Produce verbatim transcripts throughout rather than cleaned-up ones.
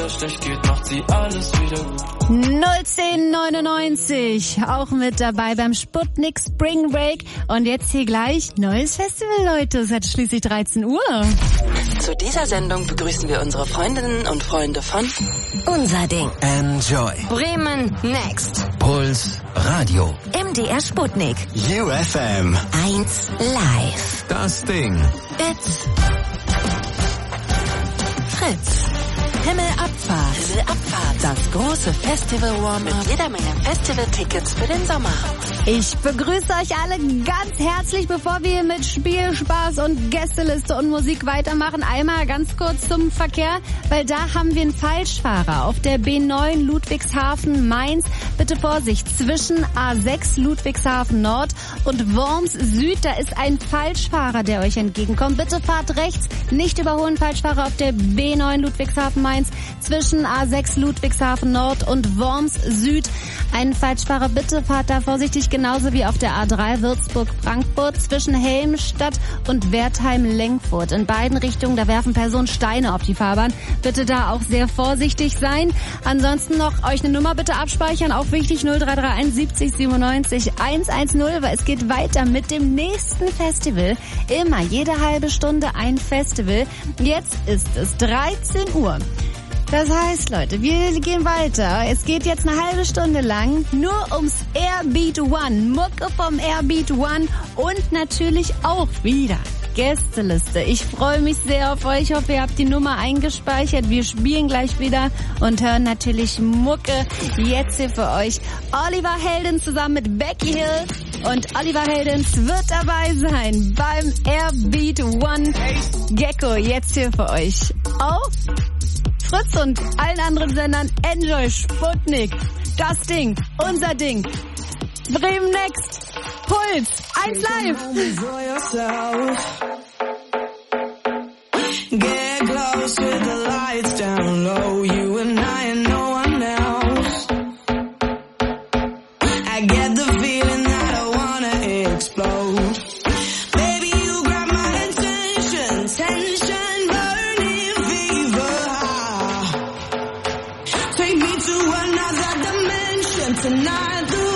wieder schlecht geht, macht sie alles wieder gut. null zehn neunundneunzig, auch mit dabei beim Sputnik Spring Break. Und jetzt hier gleich neues Festival, Leute. Es hat schließlich dreizehn Uhr. Zu dieser Sendung begrüßen wir unsere Freundinnen und Freunde von Unser Ding. Enjoy. Bremen Next. Puls Radio. M D R Sputnik. U F M. eins Live. Das Ding. It's Fritz. Himmelabfahrt. Himmelabfahrt. Das große Festival-Warm-Up. Mit jeder Menge Festival-Tickets für den Sommer. Ich begrüße euch alle ganz herzlich, bevor wir mit Spiel, Spaß und Gästeliste und Musik weitermachen. Einmal ganz kurz zum Verkehr, weil da haben wir einen Falschfahrer auf der B neun Ludwigshafen Mainz. Bitte Vorsicht, zwischen A sechs Ludwigshafen Nord und Worms Süd, da ist ein Falschfahrer, der euch entgegenkommt. Bitte fahrt rechts, nicht überholen, Falschfahrer auf der B neun Ludwigshafen Mainz zwischen A sechs Ludwigshafen Nord und Worms Süd. Ein Falschfahrer, bitte fahrt da vorsichtig, genauso wie auf der A drei Würzburg-Frankfurt zwischen Helmstadt und Wertheim-Lenkfurt. In beiden Richtungen, da werfen Personen Steine auf die Fahrbahn. Bitte da auch sehr vorsichtig sein. Ansonsten noch euch eine Nummer bitte abspeichern, auch wichtig, null drei drei eins siebzig siebenundneunzig hundertzehn, weil es geht weiter mit dem nächsten Festival. Immer jede halbe Stunde ein Festival. Jetzt ist es dreizehn Uhr. Das heißt, Leute, wir gehen weiter. Es geht jetzt eine halbe Stunde lang nur ums Airbeat One. Mucke vom Airbeat One und natürlich auch wieder Gästeliste. Ich freue mich sehr auf euch. Ich hoffe, ihr habt die Nummer eingespeichert. Wir spielen gleich wieder und hören natürlich Mucke jetzt hier für euch. Oliver Heldens zusammen mit Becky Hill. Und Oliver Heldens wird dabei sein beim Airbeat One. Gecko jetzt hier für euch auf Fritz und allen anderen Sendern. Enjoy Sputnik. Das Ding, unser Ding. Bremen Next. Puls. eins Live. Get close with the lights down low. You and I and no one else. I get the feeling that I wanna explode. Baby, you grab my attention. Tension burning fever. Take me to another dimension tonight.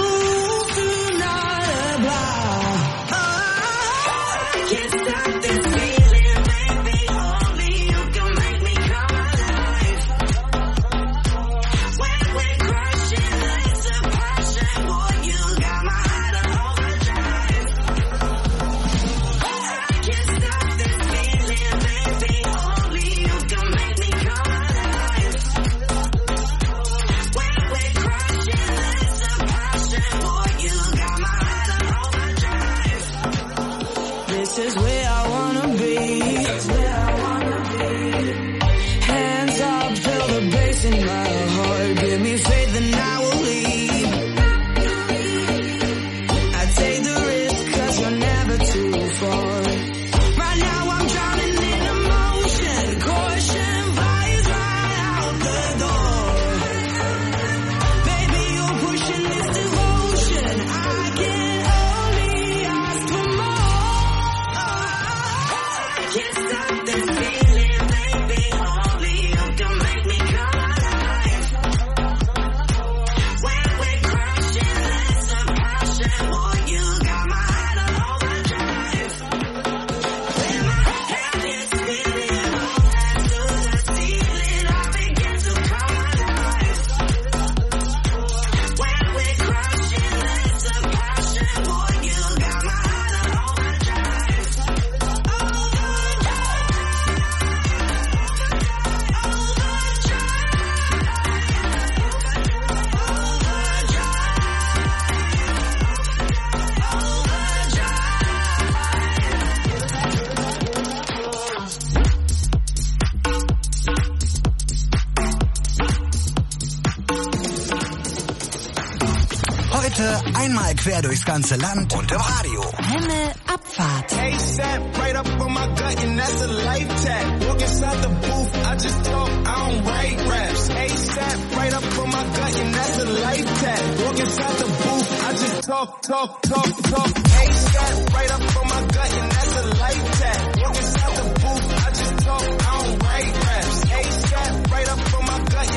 Einmal quer durchs ganze Land und im Radio. Himmelabfahrt. A$AP, right up on my gut and that's a life tag. Walk inside the booth, I just talk, I don't write raps. A$AP, right up on my gut and that's a life tag. Walk inside the booth, I just talk, talk, talk, talk. A$AP, right up on my gut and that's a life tag. Walk inside the booth, I just talk, I don't write raps. A$AP, right up on my gut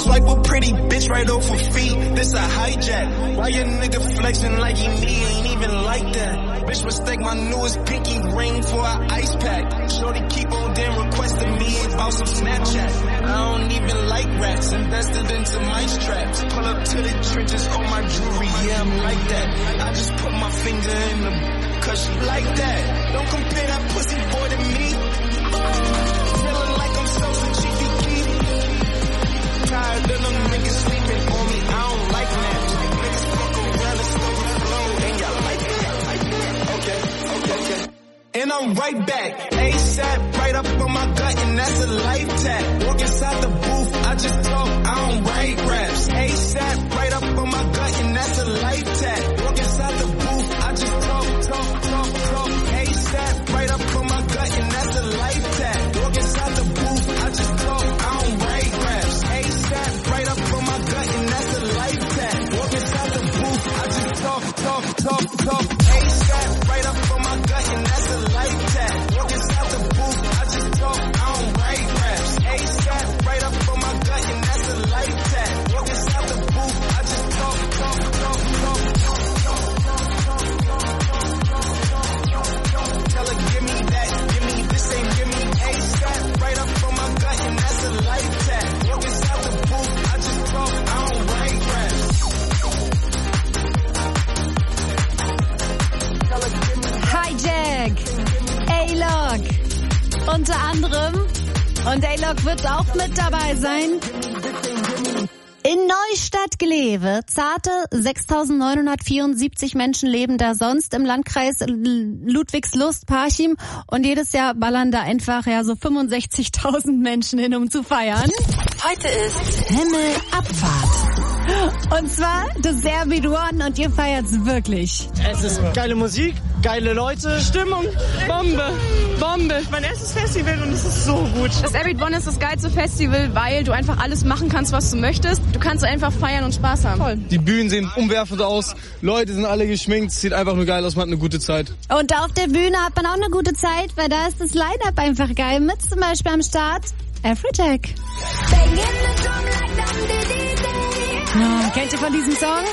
Swipe a pretty bitch right off her feet. This a hijack. Why your nigga flexing like he me ain't even like that? Bitch mistake my newest pinky ring for an ice pack. Shorty keep on damn requesting me about some Snapchat. I don't even like rats. Invested into mice traps. Pull up to the trenches on my jewelry. Yeah, I'm like that. I just put my finger in the cause she like that. Don't compare that pussy boy to me. Feeling like I'm so cheeky key. Tired of them niggas sleeping on me. I don't like that. Niggas fuck around and overflow. Ain't got like that. Okay, okay, okay. And I'm right back. ASAP, right up on my gut, and that's a life tag. Walk inside the booth, I just talk, I don't write raps. ASAP, right up on my gut, and that's a life tag. Walk inside the booth, I just talk, talk, talk, talk. ASAP, right up on my gut, and that's a life tag. Walk inside the booth, I just talk, I don't write raps. ASAP, right up on my gut, and that's a life tag. Walk inside the booth, I just talk, talk, talk, talk. ASAP, right up on my gut, and that's a life tag. Walk inside the booth, I just talk, I don't write raps. ASAP, right up on my gut, and that's a life tag. Walk inside the booth, I just talk, talk, talk, talk. Tell her, give me that, give me this, ain't give me ASAP. Right up on my gut, and that's a life tag. Walk inside the booth, I just talk, I don't write raps. Tell her, give me Hijack, A-Log unter anderem. Und A-Log wird auch mit dabei sein. In Neustadt-Glewe, zarte sechstausendneunhundertvierundsiebzig Menschen leben da sonst im Landkreis Ludwigslust-Parchim und jedes Jahr ballern da einfach ja so fünfundsechzigtausend Menschen hin, um zu feiern. Heute ist Himmelabfahrt. Und zwar das Airbeat One und ihr feiert's wirklich. Es ist geile Musik, geile Leute, Stimmung, Bombe, Bombe. Mein erstes Festival und es ist so gut. Das Airbeat One ist das geilste Festival, weil du einfach alles machen kannst, was du möchtest. Du kannst einfach feiern und Spaß haben. Toll. Die Bühnen sehen umwerfend aus, Leute sind alle geschminkt, es sieht einfach nur geil aus, man hat eine gute Zeit. Und auf der Bühne hat man auch eine gute Zeit, weil da ist das Line-Up einfach geil. Mit zum Beispiel am Start Afrojack. Oh, kennt ihr von diesem Song?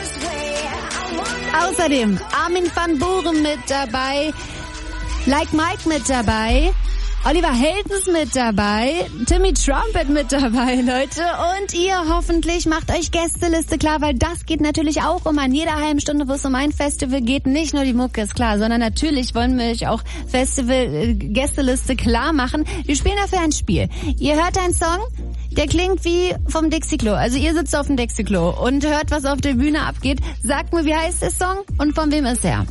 Außerdem Armin van Buuren mit dabei, Like Mike mit dabei, Oliver Heldens mit dabei, Timmy Trumpet mit dabei, Leute. Und ihr hoffentlich macht euch Gästeliste klar, weil das geht natürlich auch um an jeder halben Stunde, wo es um ein Festival geht. Nicht nur die Mucke ist klar, sondern natürlich wollen wir euch auch Festival-Gästeliste klar machen. Wir spielen dafür ein Spiel. Ihr hört einen Song, der klingt wie vom Dixie-Klo. Also ihr sitzt auf dem Dixie-Klo und hört, was auf der Bühne abgeht. Sagt mir, wie heißt der Song und von wem ist er?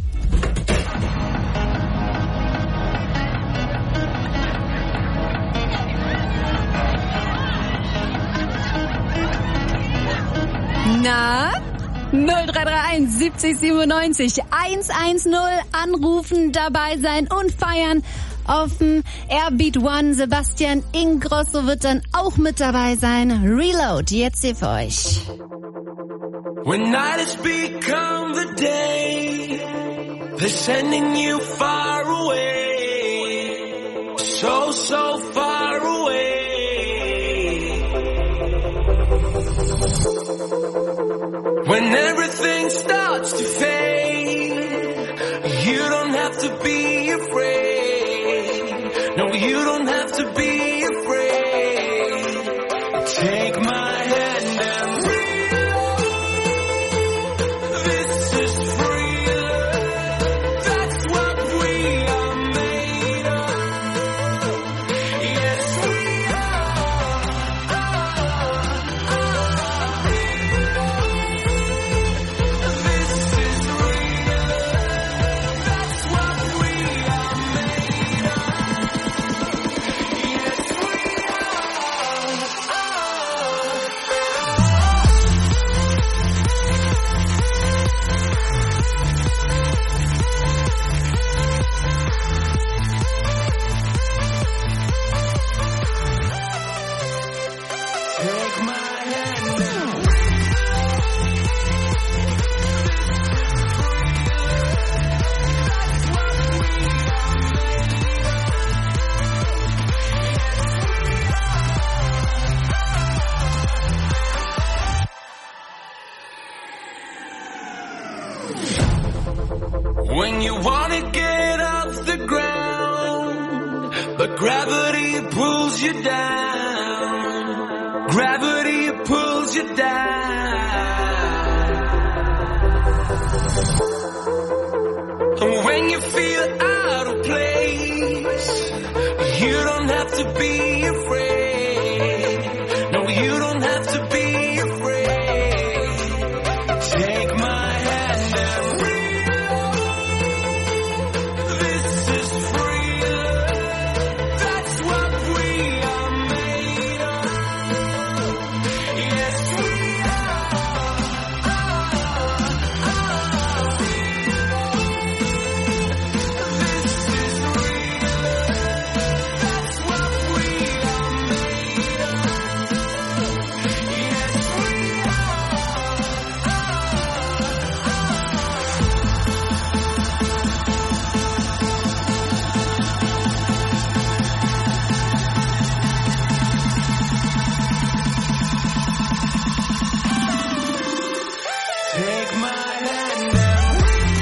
Na? null drei drei eins siebzig siebenundneunzig hundertzehn anrufen, dabei sein und feiern auf dem Airbeat One. Sebastian Ingrosso wird dann auch mit dabei sein. Reload, jetzt hier für euch. When night has become the day, they're sending you far away, so, so far away. When everything starts to fade, you don't have to be afraid. No, you don't have to be afraid. Take my hand and reload. This is free love. That's what we are made of. Yes, we are. Oh, oh, oh. This is Gravity pulls you down. And when you feel out of place, you don't have to be afraid. No, you don't have to be afraid. Take my hand and real. This is freedom. That's what we are made of. Yes, we are. This is real. That's what we are made of. Yes, we take my hand and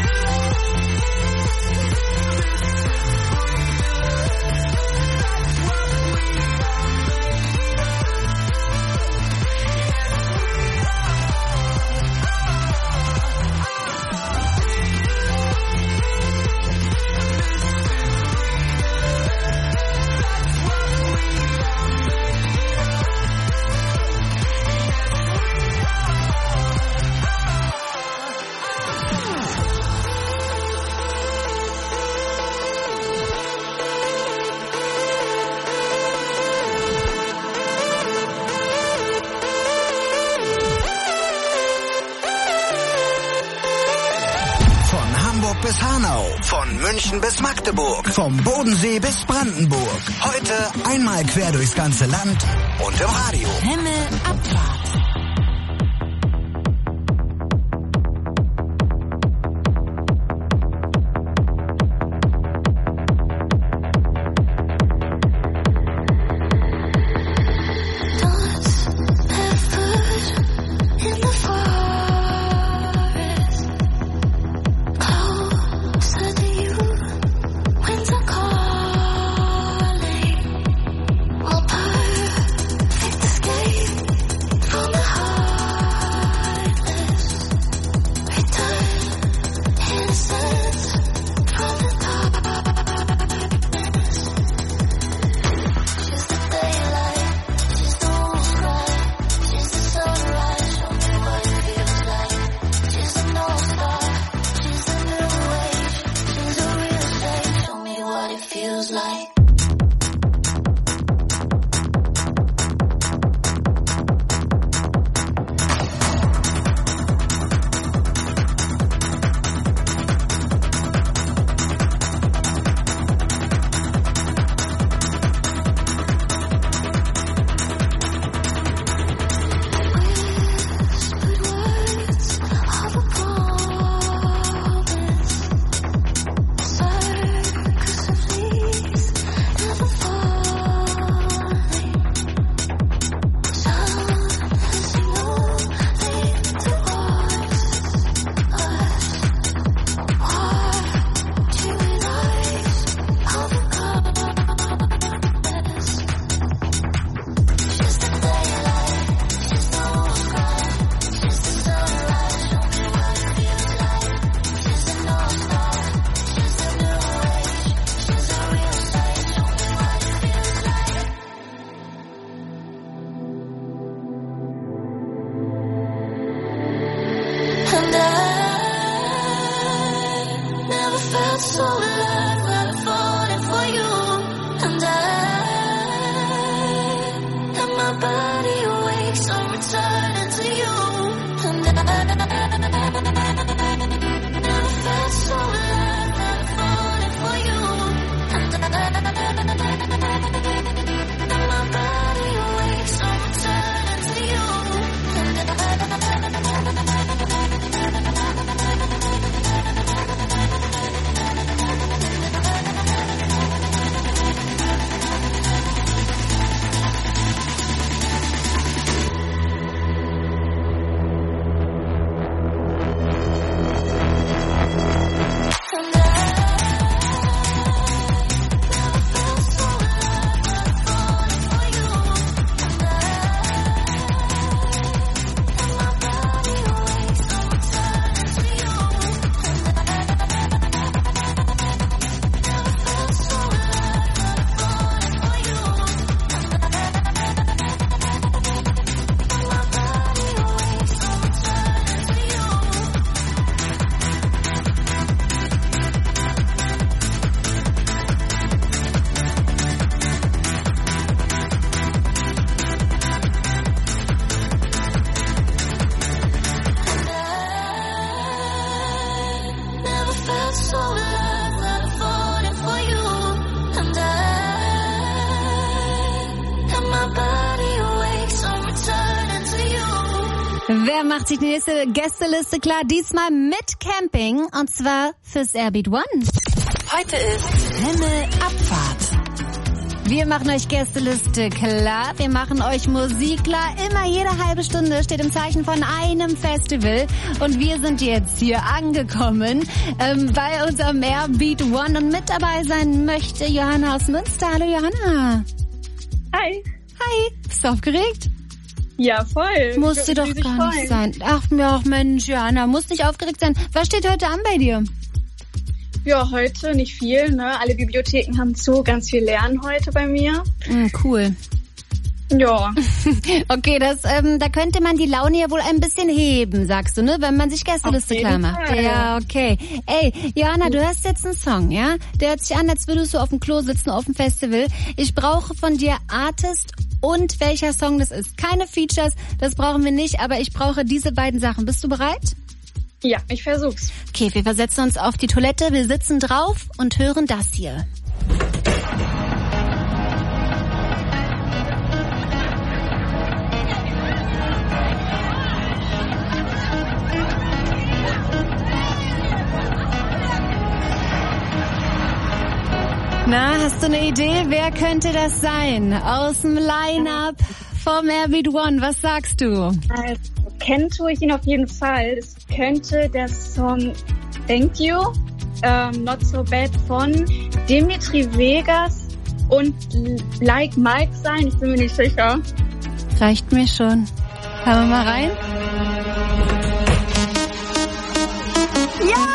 Von Hamburg bis Hanau, von München bis Magdeburg, vom Bodensee bis Brandenburg. Heute einmal quer durchs ganze Land und im Radio. Himmelabfahrt. Feels like and I never felt so alive while I'm falling for you. And I have my body awake, so I'm returning to you. And I never felt so alive while I'm falling for you. And I have my body awake, so I'm returning to you. And I Wer macht sich die nächste Gästeliste klar? Diesmal mit Camping und zwar fürs Airbeat One. Heute ist Himmelabfahrt. Wir machen euch Gästeliste klar, wir machen euch Musik klar. Immer jede halbe Stunde steht im Zeichen von einem Festival. Und wir sind jetzt hier angekommen ähm, bei unserem Airbeat One. Und mit dabei sein möchte Johanna aus Münster. Hallo Johanna. Hi. Hi. Bist du aufgeregt? Ja, voll. Musste doch gar nicht sein. Ach, ja, Mensch, Johanna, musst nicht aufgeregt sein. Was steht heute an bei dir? Ja, heute nicht viel, ne? Alle Bibliotheken haben zu, ganz viel Lernen heute bei mir. Mm, cool. Ja. Okay, das, ähm, da könnte man die Laune ja wohl ein bisschen heben, sagst du, ne? Wenn man sich Gästeliste klar macht. Fall. Ja, okay. Ey, Johanna, du hörst jetzt einen Song, ja? Der hört sich an, als würdest du auf dem Klo sitzen auf dem Festival. Ich brauche von dir Artist und welcher Song das ist. Keine Features, das brauchen wir nicht, aber ich brauche diese beiden Sachen. Bist du bereit? Ja, ich versuch's. Okay, wir versetzen uns auf die Toilette, wir sitzen drauf und hören das hier. Na, hast du eine Idee? Wer könnte das sein? Aus dem Line-Up vom Airbeat One, was sagst du? Also, kennen tue ich ihn auf jeden Fall. Es könnte der Song Thank You, ähm, Not So Bad von Dimitri Vegas und Like Mike sein. Ich bin mir nicht sicher. Reicht mir schon. Hören wir mal rein? Ja!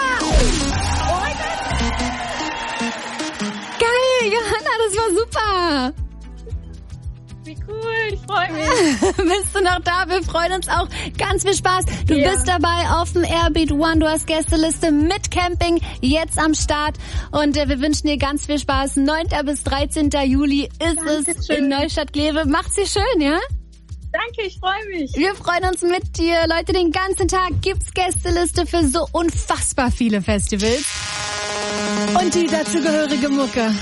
Geil, Johanna, das war super! Wie cool, ich freue mich. Bist du noch da? Wir freuen uns auch. Ganz viel Spaß. Du Ja. bist dabei auf dem Airbeat One. Du hast Gästeliste mit Camping jetzt am Start. Und äh, wir wünschen dir ganz viel Spaß. neunten bis dreizehnten Juli ist es Dankeschön. in Neustadt-Glewe. Macht sie schön, ja? Danke, ich freue mich. Wir freuen uns mit dir. Leute, den ganzen Tag gibt's Gästeliste für so unfassbar viele Festivals. Und die dazugehörige Mucke.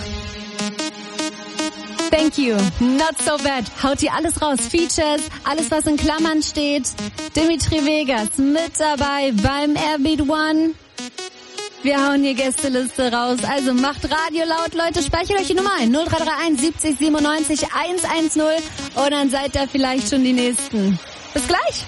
Thank you, not so bad. Haut hier alles raus. Features, alles was in Klammern steht. Dimitri Vegas mit dabei beim Airbeat One. Wir hauen hier Gästeliste raus. Also macht Radio laut, Leute. Speichert euch die Nummer ein. null drei drei eins siebzig siebenundneunzig hundertzehn und dann seid ihr vielleicht schon die Nächsten. Bis gleich.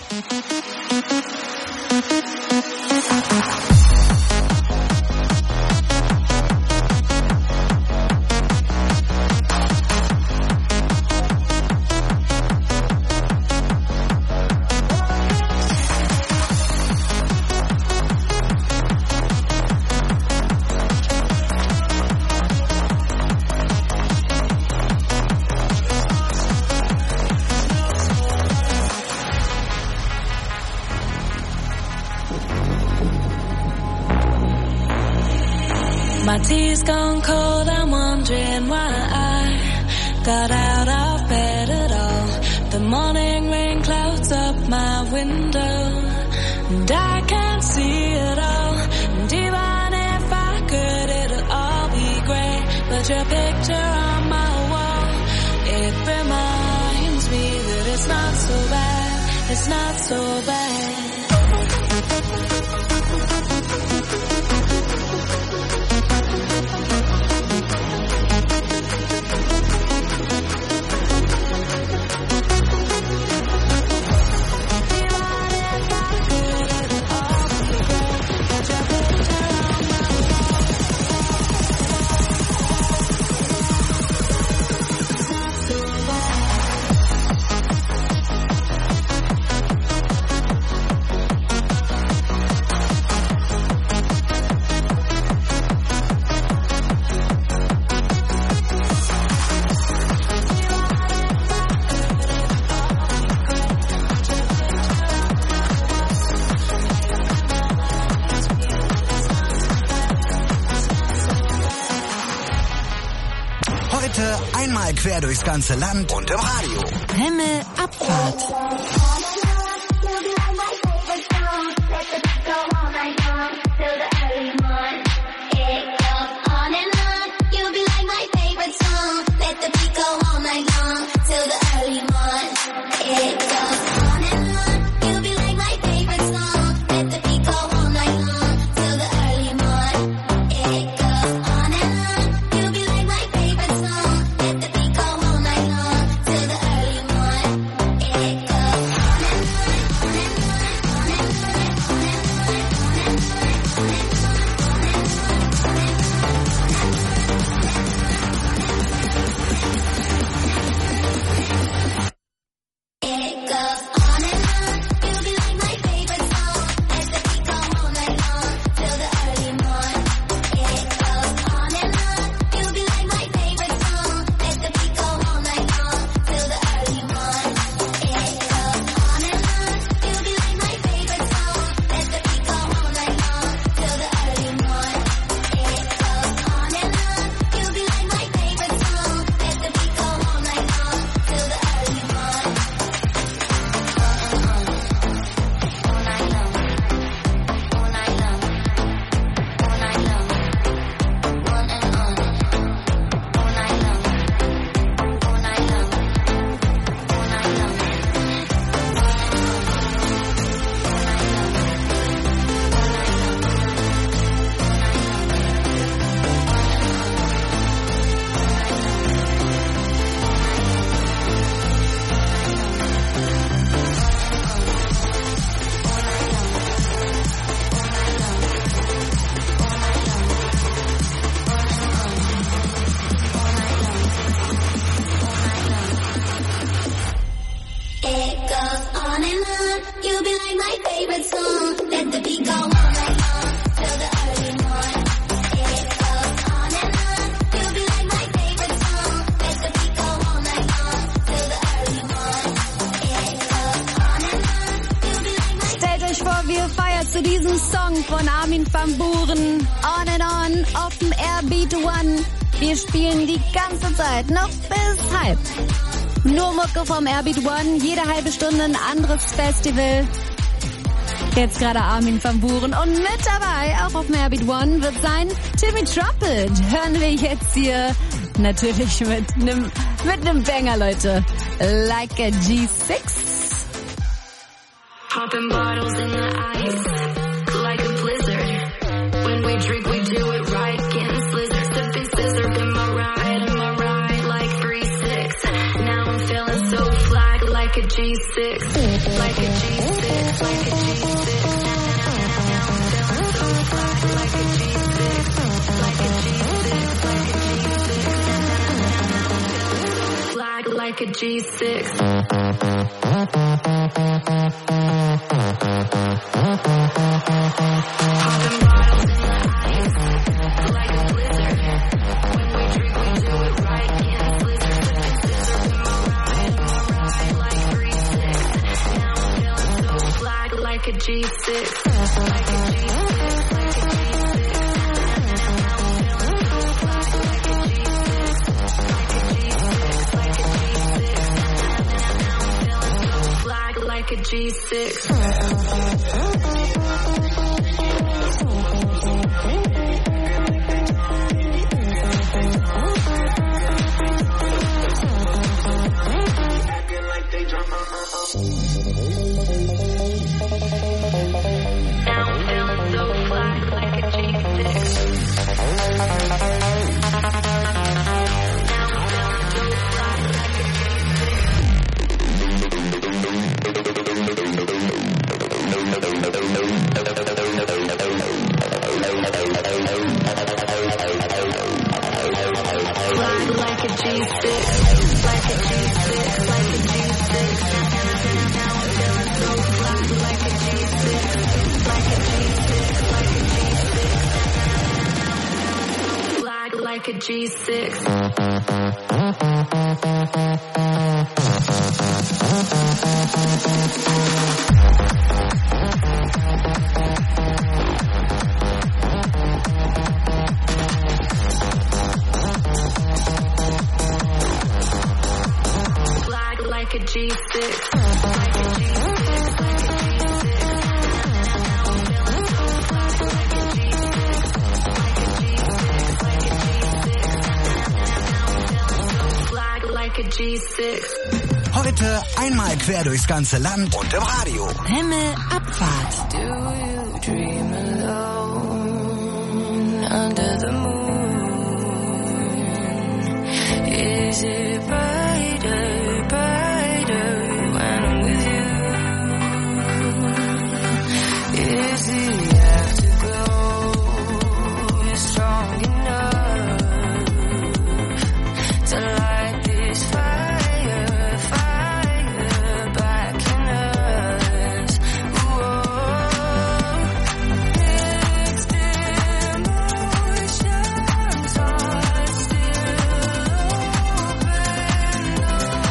My tea's gone cold, I'm wondering why I got out of bed at all. The morning rain clouds up my window, and I can't see it all. And even if I could, it'll all be grey. But your picture on my wall, it reminds me that it's not so bad, it's not so bad. Heute einmal quer durchs ganze Land und im Radio. Himmelabfahrt. Till the early morn, it goes on and on. You'll be like on. You'll be like my favorite song. Let the beat go all night long till the early morning. It goes on and on. You'll be like my favorite song. Let the beat go all night long till the early morning. It goes on and on. You'll be like my. Stellt euch vor, wir feiern zu diesem Song von Armin van Buuren. On and on auf dem Airbeat One. Wir spielen die ganze Zeit, noch bis halb. Nur Mucke vom Airbeat One, jede halbe Stunde ein anderes Festival. Jetzt gerade Armin van Buuren und mit dabei, auch auf dem Airbeat One, wird sein Timmy Trumpet. Hören wir jetzt hier natürlich mit einem mit einem Banger, Leute. Like a G six. Popping bottles in the ice, like a blizzard. When we drink, we do it right. Getting slizzard, sipping scissor. Been my ride, in my ride, like three six. Now I'm feeling so fly, like a G six, like a G six, like a G six. Now I'm feeling so fly, like a G six, like a G six, like a G six. Now I'm feeling so fly, like a G six. Like a G six, like a G six, like a G six. Like a G six. Flag like a G six. Like a G six. G six. Heute einmal quer durchs ganze Land und im Radio. Himmelabfahrt. Do you dream alone under the moon? Is it brighter, brighter when I'm with you? Is the afterglow strong enough to light this fire, fire back in us? Whoa, mixed emotions are still open.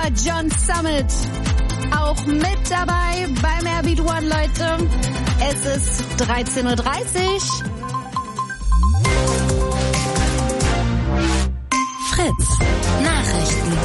John Summit. Auch mit dabei beim R B One, Leute. Es ist dreizehn Uhr dreißig. Fritz Nachrichten.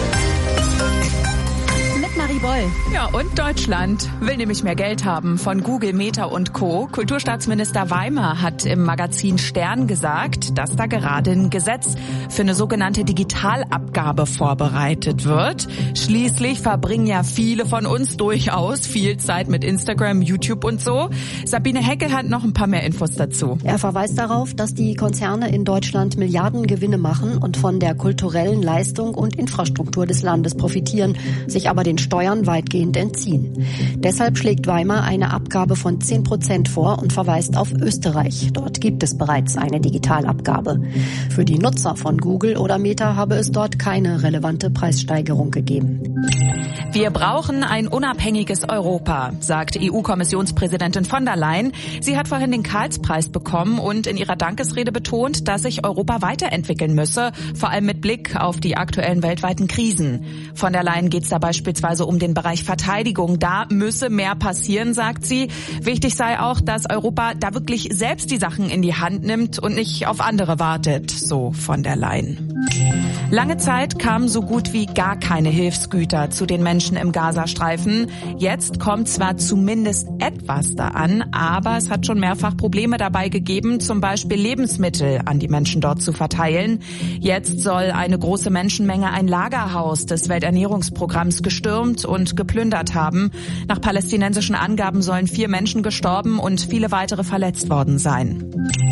Mit Marie Boll. Ja, und Deutschland will nämlich mehr Geld haben von Google, Meta und Co. Kulturstaatsminister Weimer hat im Magazin Stern gesagt, dass da gerade ein Gesetz für eine sogenannte Digitalabgabe vorbereitet wird. Schließlich verbringen ja viele von uns durchaus viel Zeit mit Instagram, YouTube und so. Sabine Heckel hat noch ein paar mehr Infos dazu. Er verweist darauf, dass die Konzerne in Deutschland Milliardengewinne machen und von der kulturellen Leistung und Infrastruktur des Landes profitieren, sich aber den Steuern weitgehend entziehen. Deshalb schlägt Weimer eine Abgabe von zehn Prozent vor und verweist auf Österreich. Dort gibt es bereits eine Digitalabgabe. Für die Nutzer von Google oder Meta habe es dort keine relevante Preissteigerung gegeben. Wir brauchen ein unabhängiges Europa, sagt E U-Kommissionspräsidentin von der Leyen. Sie hat vorhin den Karlspreis bekommen und in ihrer Dankesrede betont, dass sich Europa weiterentwickeln müsse, vor allem mit Blick auf die aktuellen weltweiten Krisen. Von der Leyen geht es da beispielsweise um den Bereich Verteidigung. Da müsse mehr passieren, sagt sie. Wichtig sei auch, dass Europa da wirklich selbst die Sachen in die Hand nimmt und nicht auf andere wartet, so von der Leyen. Lange Zeit kamen so gut wie gar keine Hilfsgüter zu den Menschen im Gazastreifen. Jetzt kommt zwar zumindest etwas da an, aber es hat schon mehrfach Probleme dabei gegeben, zum Beispiel Lebensmittel an die Menschen dort zu verteilen. Jetzt soll eine große Menschenmenge ein Lagerhaus des Welternährungsprogramms gestürmt und geplündert haben. Nach palästinensischen Angaben sollen vier Menschen gestorben und viele weitere verletzt worden sein.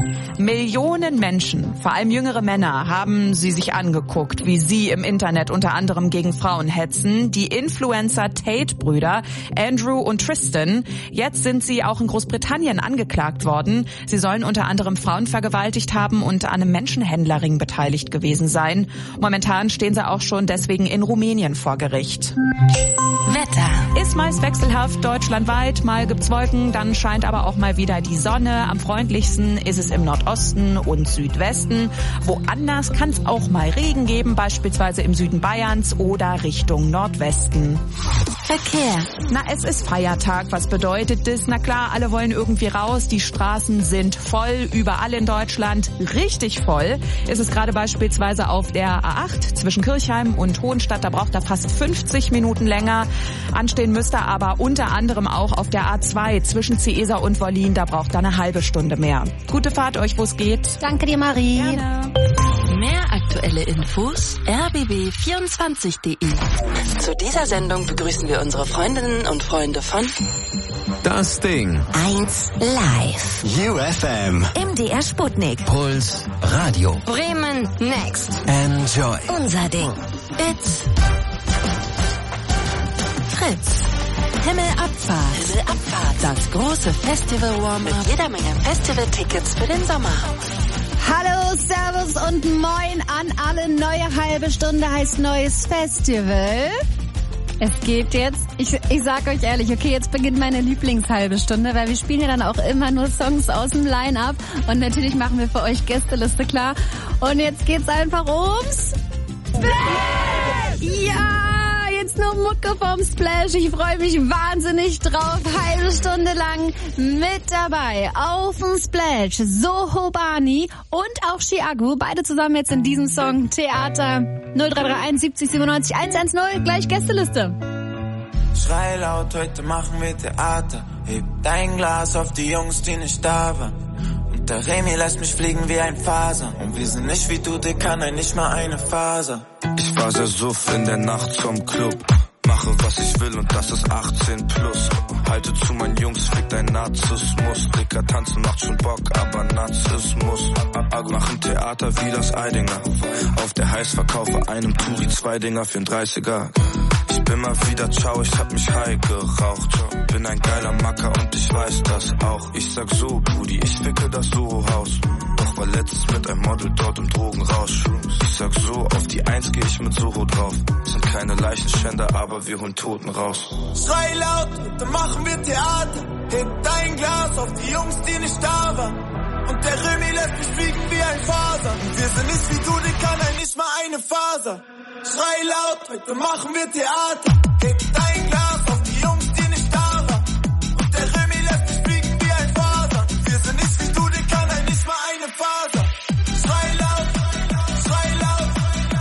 Millionen Menschen, vor allem jüngere Männer, haben sie sich angeguckt, wie sie im Internet unter anderem gegen Frauen hetzen. Die Influencer-Tate-Brüder Andrew und Tristan. Jetzt sind sie auch in Großbritannien angeklagt worden. Sie sollen unter anderem Frauen vergewaltigt haben und an einem Menschenhändlerring beteiligt gewesen sein. Momentan stehen sie auch schon deswegen in Rumänien vor Gericht. Wetter. Ist meist wechselhaft deutschlandweit. Mal gibt's Wolken, dann scheint aber auch mal wieder die Sonne. Am freundlichsten ist es im Nordosten und Südwesten. Woanders kann es auch mal Regen geben, beispielsweise im Süden Bayerns oder Richtung Nordwesten. Verkehr. Na, es ist Feiertag. Was bedeutet das? Na klar, alle wollen irgendwie raus. Die Straßen sind voll, überall in Deutschland. Richtig voll ist es gerade beispielsweise auf der A acht zwischen Kirchheim und Hohenstadt. Da braucht er fast fünfzig Minuten länger. Anstehen müsste aber unter anderem auch auf der A zwei zwischen Ciesa und Wollin. Da braucht er eine halbe Stunde mehr. Gute Fahrt euch, wo es geht. Danke dir, Marie. Gerne. Mehr aktuelle Infos r b b vierundzwanzig punkt de. Zu dieser Sendung begrüßen wir unsere Freundinnen und Freunde von Das Ding. eins Live. U F M. M D R Sputnik. Puls Radio. Bremen Next. Enjoy. Unser Ding. It's Fritz. Himmelabfahrt. Himmelabfahrt. Das große Festival-Warm-Up mit jeder Menge Festival-Tickets für den Sommer. Hallo, Servus und Moin an alle. Neue halbe Stunde heißt neues Festival. Es geht jetzt, ich, ich sag euch ehrlich, okay, jetzt beginnt meine Lieblingshalbe Stunde, weil wir spielen ja dann auch immer nur Songs aus dem Line-Up und natürlich machen wir für euch Gästeliste klar. Und jetzt geht's einfach ums Splash! Ja, jetzt nur Mucke vom Splash. Ich freue mich wahnsinnig drauf. Halbe Stunde lang mit dabei auf dem Splash. Soho Bani und auch Chiago. Beide zusammen jetzt in diesem Song Theater. null drei drei eins siebzig siebenundneunzig hundertzehn. Gleich Gästeliste. Schrei laut, heute machen wir Theater. Heb dein Glas auf die Jungs, die nicht da waren. Und der Remy lässt mich fliegen wie ein Faser. Und wir sind nicht wie du, der kann ein nicht mal eine Faser. Ich war sehr suff in der Nacht zum Club. Mache was ich will und das ist achtzehn plus. Halte zu meinen Jungs, fick dein Narzissmus. Dicker tanzen macht schon Bock, aber Narzissmus. Machen Theater wie das Eidinger. Auf der Heiß verkaufe einem Turi zwei Dinger für ein dreißiger. Ich bin mal wieder ciao, ich hab mich high geraucht. Bin ein geiler Macker und ich weiß das auch. Ich sag so, Brudi, ich ficke das Soho-Haus. Doch war letztens mit einem Model dort im Drogenrausch. Ich sag so, auf die Eins geh ich mit Soho drauf. Sind keine Leichenschänder, aber wir holen Toten raus. Schrei laut, dann machen wir Theater. Heb dein Glas auf die Jungs, die nicht da waren. Und der Remy lässt mich fliegen wie ein Faser. Wir sind nicht wie du, den kann ein nicht mal eine Faser. Schrei laut, heute machen wir Theater. Heb dein Glas auf die Jungs, die nicht da waren. Und der Remy lässt mich fliegen wie ein Faser. Wir sind nicht wie du, den kann ein nicht mal eine Faser. Schrei laut, schrei laut,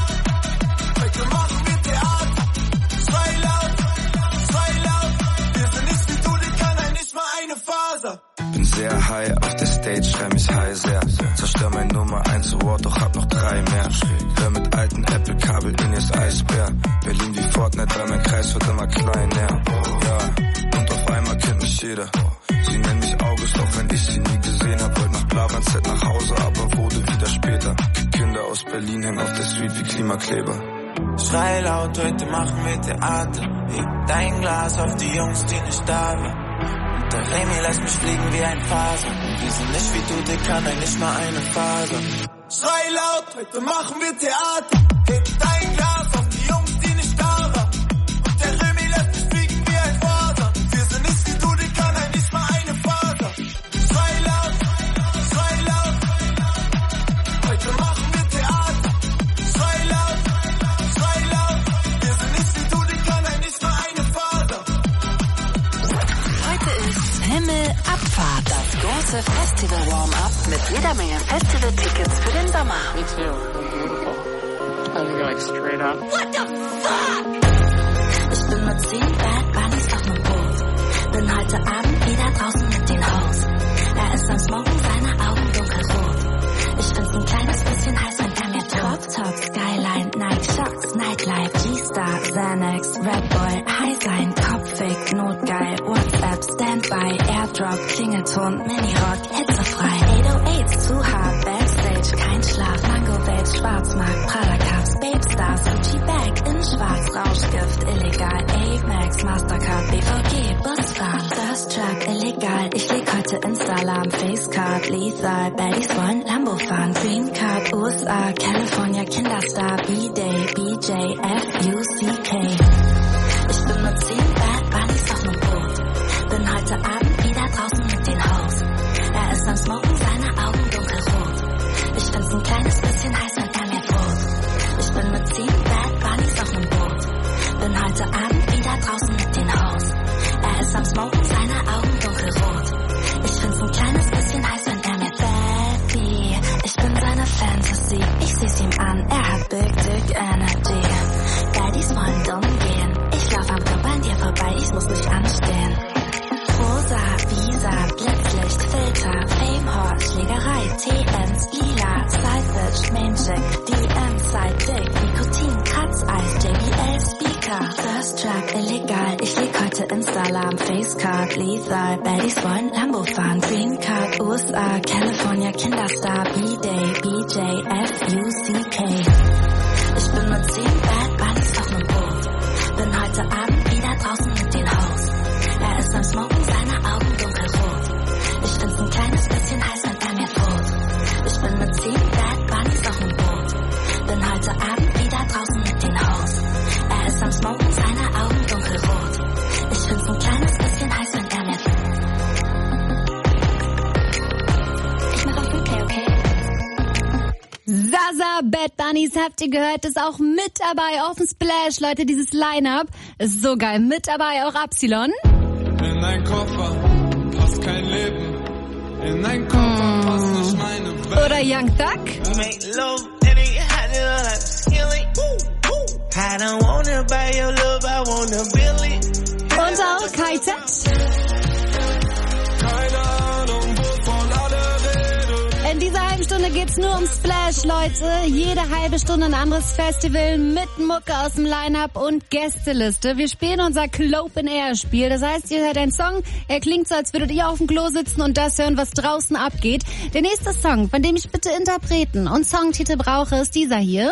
heute machen wir Theater. Schrei laut, schrei laut, wir sind nicht wie du, den kann ein nicht mal eine Faser. Bin sehr high auf der Stage, schrei mich high sehr. Zerstör mein Nummer eins Award, doch hab noch drei mehr. Hör mit alten Apple-Kabel in ihr Eisbär. Berlin wie Fortnite, weil mein Kreis wird immer kleiner. Ja, und auf einmal kennt mich jeder. Sie nennen mich August, auch wenn ich sie nie gesehen hab. Wollt nach Blavanz nach Hause, aber wurde wieder später. Kinder aus Berlin hängen auf der Street wie Klimakleber. Schrei laut, heute machen wir Theater. Heb dein Glas auf die Jungs, die nicht da waren. Und der Remy lässt mich fliegen wie ein Faser. Wir sind nicht wie du, der kann ein nicht mal eine Faser. Schrei laut, heute machen wir Theater. Heb dein Glas auf die Jungs, die nicht da waren. Und der Remy lässt mich fliegen wie ein Faser. Wir sind nicht wie du, der kann ein nicht mal eine Faser. Schrei laut, schrei laut, heute machen wir Theater. Schrei laut, schrei laut, wir sind nicht wie du, der kann ein nicht mal eine Faser. Heute ist Himmelabfahrt, das große Festival-Warm-Up mit jeder Menge Festival-Tickets für den Sommer. Me too. Beautiful. I think like straight up. What the fuck? Ich bin mit zehn Bad Bunnies auf nem Boot. Bin heute Abend wieder draußen mit den Hoes. Er ist am Smoken, seine Augen dunkelrot. Ich find's ein kleines bisschen heiß, wenn er mir Drop Top, Skyline, Nike Shocks, Nightlife, G-Star, Xanax, Red Bull, High sein, Kopfig, Notgeil, WhatsApp, Standby, Airdrop, Klingelton, Mini-Rock, hitzefrei, acht null acht, zu hart, Backstage, kein Schlaf, Mango Welt, Schwarzmarkt, Prada Cups, Babe Stars, Gucci Bag, in Schwarz, Rauschgift, illegal, Amex, Mastercard, B V G, Busfahren, First Truck, illegal, ich leg heute Insta-Alarm, Facecard, Lethal, Baddies wollen Lambo fahren, Green Card, U S A, California, Kinderstar, B-Day, B J, F U C K. Ich bin mit zehn Bad Bunnies auf nem Boot. Bin heute Abend wieder draußen mit den Hoes. Er ist am Smoken, seine Augen dunkelrot. Ich find's ein kleines bisschen heiß, wenn er mir droht. Ich bin mit zehn Bad Bunnies auf nem Boot. Bin heute Abend wieder draußen mit den Hoes. Er ist am Smoken, seine Augen dunkelrot. Ich find's ein kleines bisschen heiß, wenn er mir Daddy. Ich bin seine Fantasy, ich seh's ihm an, er hat Big Dick Energy. Daddies wollen dumm gehen, ich lauf am Körper an dir vorbei, ich muss nicht anstehen. Rosa, Visa, Blitzlicht, Filter, Fame, Hort, Schlägerei, T Ns, Lila, Sidewitch, Mainchick, D M, Side Dick, Nikotin, Kratzeis, J B L, Speaker, First Truck, illegal, ich leg heute Insta-Alarm, Facecard, Lethal, Baddies wollen Lambo fahren, Green Card, U S A, California, Kinderstar, B-Day, B J, F U C K. Ich bin mit zehn Bad Bunnies auf nem Boot. Bin heute Abend wieder draußen mit den Hoes. Er ist am Smoken, seine Augen dunkelrot. Ich find's ein kleines bisschen heiß, wenn er mir droht. Ich bin mit zehn Bad Bunnies auf nem Boot. Bin heute Abend wieder draußen mit den Hoes. Er ist am Smoken, seine Augen dunkelrot. Ich find's ein kleines bisschen heiß, wenn er mir Ich mach auf Replay, okay? Zaza, Bad Bunnies, habt ihr gehört, ist auch mit dabei auf dem Splash. Leute, dieses Line-Up ist so geil. Mit dabei auch Absilon. In ein Koffer passt kein Leben. In ein Koffer mm. passt nicht meine Welt. Oder Young Thug. Make love and it had it like skilly. I don't wanna buy your love, I wanna build it. Und auch K Z. Keine Ahnung, wovon alle reden. In dieser halben Stunde geht's nur um Splash, Leute. Jede halbe Stunde ein anderes Festival mit Mucke aus dem Line-Up und Gästeliste. Wir spielen unser Clope in Air Spiel. Das heißt, ihr hört einen Song, er klingt so, als würdet ihr auf dem Klo sitzen und das hören, was draußen abgeht. Der nächste Song, von dem ich bitte Interpreten und Songtitel brauche, ist dieser hier.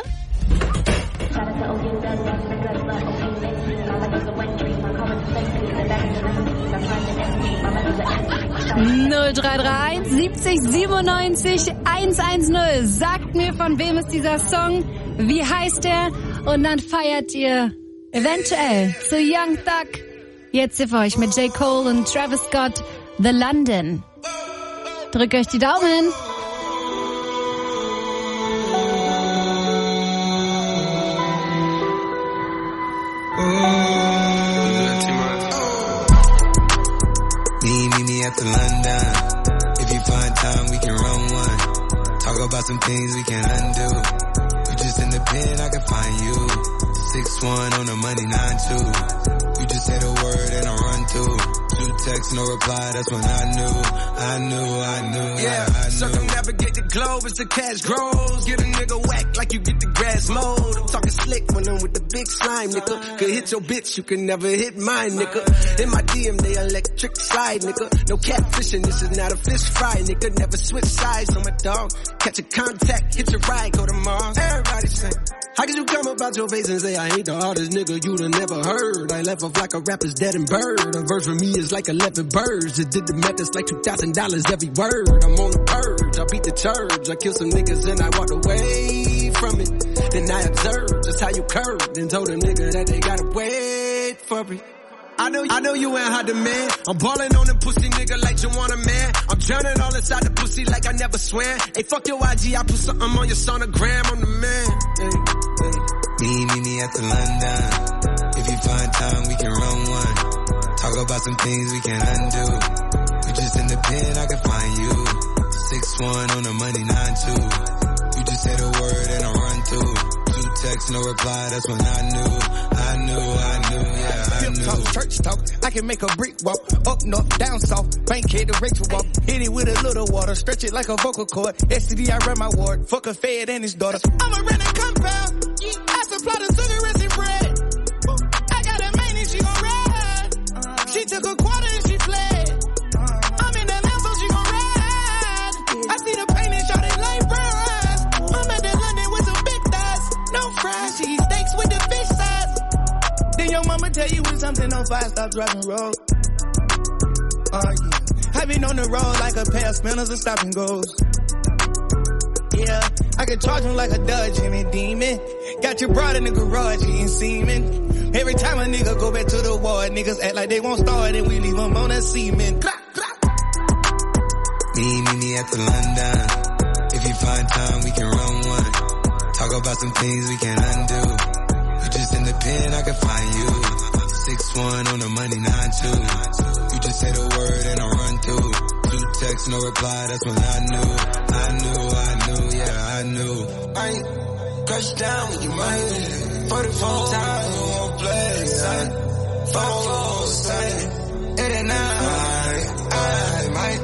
null drei drei eins siebzig siebenundneunzig hundertzehn. Sagt mir, von wem ist dieser Song, wie heißt er, und dann feiert ihr eventuell zu Young Thug. Jetzt hier für euch mit J. Cole und Travis Scott, The London. Drückt euch die Daumen. meet me at the London. If you find time, we can run one. Talk about some things we can undo. You just in the pen, I can find you. six one on the money, nine two. You just say the word and I run through. Two texts, no reply, that's when I knew. I knew, I knew, yeah, I, I knew. Circumnavigate the globe as the cash grows. Get a nigga whack like you get the grass mowed. I'm talking slick when I'm with the big slime, nigga. Could hit your bitch, you can never hit mine, nigga. In my D M, they electric slide, nigga. No catfishing, this is not a fish fry, nigga. Never switch sides on my dog. Catch a contact, hit your ride, go to Mars. Everybody sing. How could you come about your face and say I ain't the hardest nigga you'd have never heard? I left off like a rapper's dead and bird. A verse for me is like eleven birds. Just did the math, it's like two thousand dollars every word. I'm on the purge, I beat the church. I killed some niggas and I walked away from it. Then I observed just how you curved and told them nigga that they gotta wait for it. I know, I know you ain't hot demand. I'm ballin' on them pussy nigga like you want a man. I'm drowning all inside the pussy like I never swam. Hey, fuck your I G, I put something on your sonogram. I'm the man. Hey, hey. Me, me, me at the London. If you find time, we can run one. Talk about some things we can undo. You just in the pen, I can find you. six one on the money, nine two. You just say the word and I run through. Two texts, no reply, that's when I knew. I knew, I knew, yeah, I knew. Talk, church talk, I can make a brick walk. Up north, down south, bankhead to Rachel walk. Hit it with a little water, stretch it like a vocal cord. S T D, I run my ward. Fuck a fed and his daughter. I'm a renting compound. I supply the cigarettes and bread. I got a main and she gon' ride. She took a quarter and she fled. I'm in the lamp so she gon' ride. I see the pain and shot it like brown eyes. I'm at the London with some big thighs. No fries, cheese steaks with the fish size. Then your mama tell you when something on fire, stop driving road. Oh yeah, I been on the road like a pair of spinners and stop and goes. Yeah, I can charge him like a Dodge and a demon. Got your broad in the garage eating semen. Every time a nigga go back to the ward, niggas act like they won't start and we leave them on that cement. Clap, clap. Me, me, me at the London. If you find time, we can run one. Talk about some things we can undo. You just in the pen, I can find you. six one on the money, nine two. You just say the word and I run through. Two texts, no reply, that's when I knew. I knew, I knew, yeah, I knew. I ain't crush down with your mind. forty-four times, you won't play, son. Phone floor, son. It ain't night, I might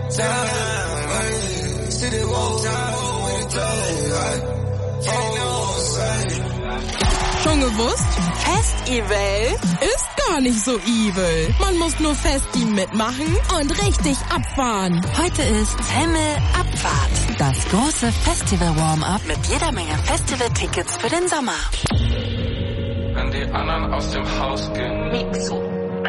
down. City walk down with the play, phone floor, son. Schon gewusst? Festival ist gar nicht so evil. Man muss nur Festi mitmachen und richtig abfahren. Heute ist Himmel-Abfahrt. Das große Festival-Warm-Up mit jeder Menge Festival-Tickets für den Sommer. Wenn die anderen aus dem Haus gehen. Mixo.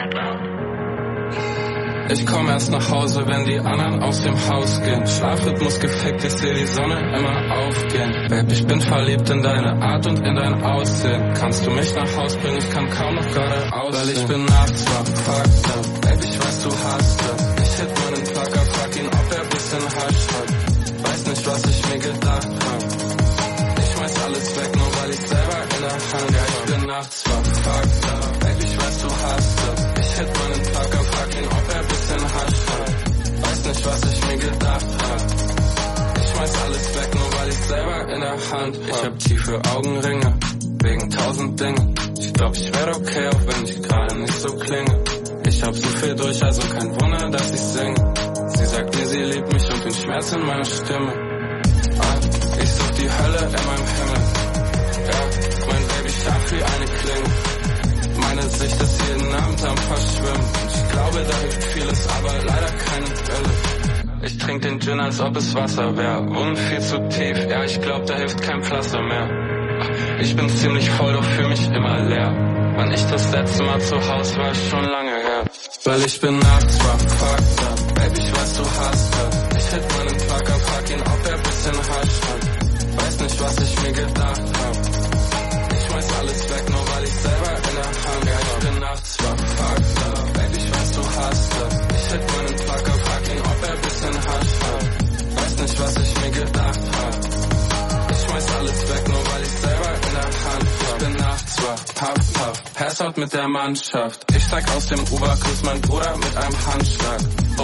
Ich komm erst nach Hause, wenn die anderen aus dem Haus gehen. Schlafrhythmus gefickt, ich seh die Sonne immer aufgehen. Babe, ich bin verliebt in deine Art und in dein Aussehen. Kannst du mich nach Haus bringen? Ich kann kaum noch gerade aussehen. Weil ich bin nachts wach, fucked up. Babe, ich weiß, du hast das. Ich hit meinen Placker, frag ihn, ob er bisschen Hasch hat. Weiß nicht, was ich mir gedacht hab. Ich schmeiß alles weg, nur weil ich selber in der Hand. Ja, ich bin nachts wach, fucked up. Babe, ich weiß, du hast das. Ich hit meinen Placker, frag ihn, ob er bisschen Hasch hat. Weiß nicht, was ich mir gedacht hab. Ich schmeiß alles weg, nur weil ich selber in der Hand hab. Ich hab tiefe Augenringe, wegen tausend Dinge. Ich glaub, ich werd okay, auch wenn ich gerade nicht so klinge. Ich hab so viel durch, also kein Wunder, dass ich singe. Sie sagt mir, sie liebt mich und den Schmerz in meiner Stimme. Ah, ich such die Hölle in meinem Himmel. Ja, mein Baby scharf wie eine Klinge. Meine Sicht ist jeden Abend am Verschwimmen. Und ich glaube, da hilft vieles, aber leider keine Pille. Ich trink den Gin, als ob es Wasser wär. Wunden viel zu tief, ja, ich glaub, da hilft kein Pflaster mehr. Ich bin ziemlich voll, doch fühl mich immer leer. Wann ich das letzte Mal zu Haus war, ist schon lange her. Weil ich bin nachts wach, fucked up. Baby, ich weiß, du hast das. Ich hit meinen Placker, frag ihn, ob er bisschen Hasch hat. Weiß nicht, was ich mir gedacht hab. Ich schmeiß alles weg, nur weil ich selber in der Hand. Ja, ich bin nachts wach, fucked up. Baby, ich weiß, du hast das. Ich hit meinen Placker, frag ihn, ob er bisschen Hasch hat. Weiß nicht, was ich mir gedacht hab. Ich schmeiß alles weg, nur weil ich selber in der Hand hab. Ich bin nachts wach, puff, puff, pass out mit der Mannschaft. Ich steig aus dem Uber, küss mein Bruder mit einem Handschlag.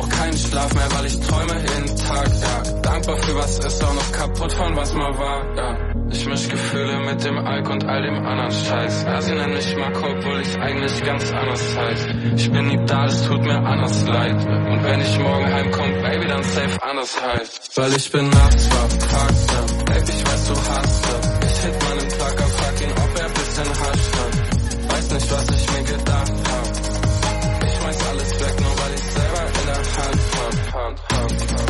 was ist auch noch kaputt von was mal war, ja. Ich misch Gefühle mit dem Alk und all dem anderen Scheiß. Ja, sie nennen mich Marco, obwohl ich eigentlich ganz anders heiß. Ich bin nie da, es tut mir anders leid. Und wenn ich morgen heimkomm, Baby, dann safe anders heiß. Weil ich bin nachts verpackt, ja. Baby, ich weiß, du hast das. Ich hit meinen Placker, frag ihn, ob er bisschen hascht hat. Weiß nicht, was ich mir gedacht hab. Ich schmeiß alles weg, nur weil ich selber in der Hand hab, hab, hab, hab.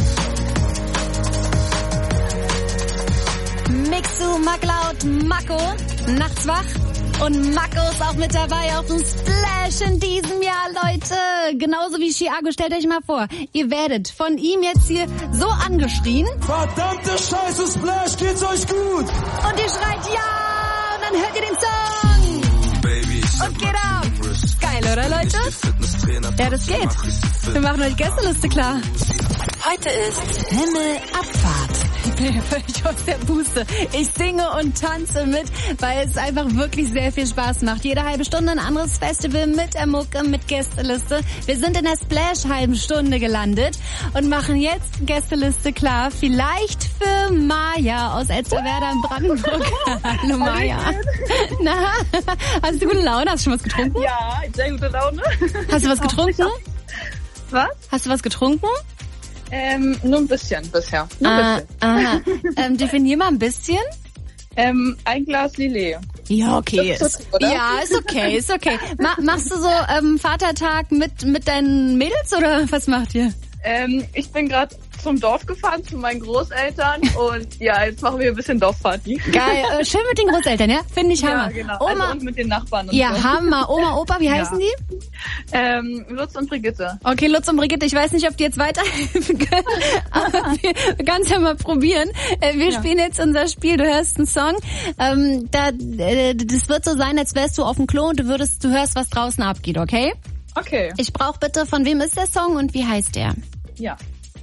Mixu, Maclaut, Mako, nachts wach. Und Mako ist auch mit dabei auf dem Splash in diesem Jahr, Leute. Genauso wie Chiago, stellt euch mal vor. Ihr werdet von ihm jetzt hier so angeschrien. Verdammte Scheiße, Splash, geht's euch gut? Und ihr schreit ja, und dann hört ihr den Song. Baby, und geht ab. Geil, oder Leute? Ja, das geht. Wir machen euch Gästeliste klar. Heute ist Himmelabfahrt. Ich bin ja völlig aus der Puste. Ich singe und tanze mit, weil es einfach wirklich sehr viel Spaß macht. Jede halbe Stunde ein anderes Festival mit der Mucke, mit Gästeliste. Wir sind in der Splash-halben Stunde gelandet und machen jetzt Gästeliste klar. Vielleicht für Maja aus Elsterwerda in Brandenburg. Hallo Maja. Na, hast du gute Laune? Hast du schon was getrunken? Ja, sehr gute Laune. Hast du was getrunken? Was? Hast du was getrunken? Ähm, nur ein bisschen bisher. Nur ah, ein bisschen. Aha. ähm, definier mal ein bisschen. Ähm, ein Glas Lillet. Ja, okay. Das ist okay, oder? Ja, ist okay, ist okay. Ma- machst du so ähm, Vatertag mit mit deinen Mädels oder was macht ihr? Ähm, ich bin gerade zum Dorf gefahren zu meinen Großeltern und ja, jetzt machen wir ein bisschen Dorfparty. Geil, äh, schön mit den Großeltern, ja? Finde ich Hammer. Ja, genau. Oma, also und mit den Nachbarn und ja, so. Hammer. Oma, Opa, wie heißen ja. die? Ähm, Lutz und Brigitte. Okay, Lutz und Brigitte, ich weiß nicht, ob die jetzt weiterhelfen können, aber wir können ja mal probieren. Äh, wir ja. spielen jetzt unser Spiel, du hörst einen Song. Ähm, da, äh, das wird so sein, als wärst du auf dem Klo und du würdest, du hörst, was draußen abgeht, okay? Okay. Ich brauche bitte, von wem ist der Song und wie heißt der? Ja.